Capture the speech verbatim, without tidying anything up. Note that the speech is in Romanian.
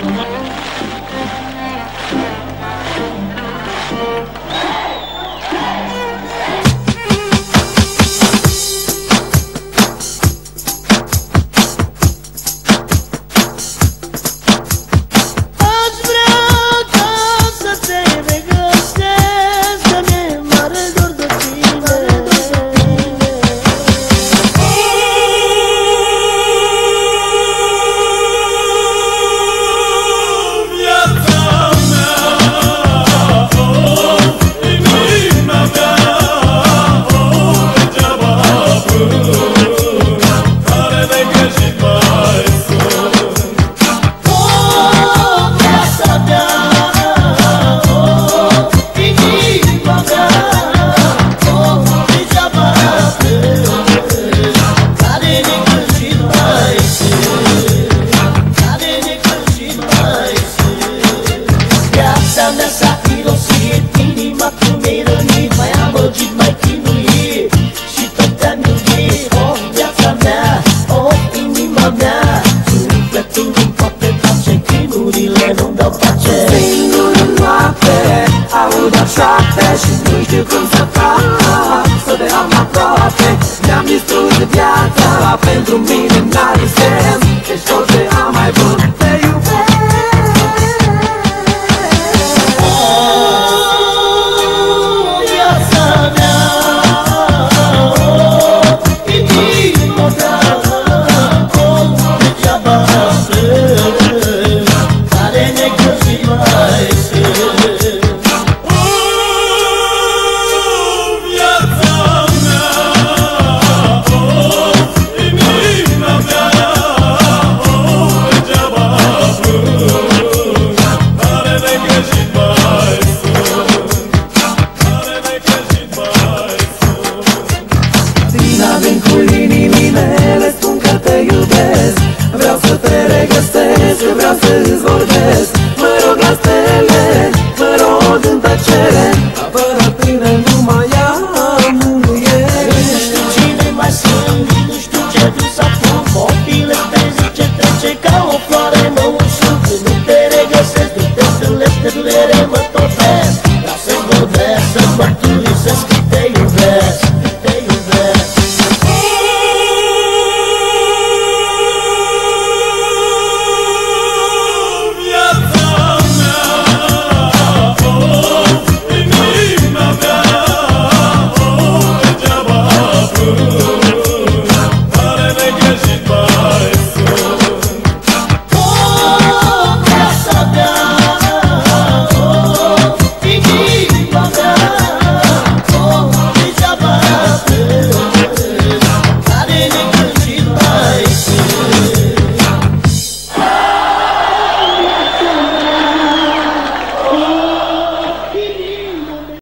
șoapte și nu știu cum să fac să te am aproape. Mi-am distrus de viața, pentru mine n-are sens. Ești tot ce am mai bun, te iubesc. Viața mea, inima mea, om degeaba plâng, care necăjit mai sunt. Vreau să te regăsesc, vreau să-ți vorbesc.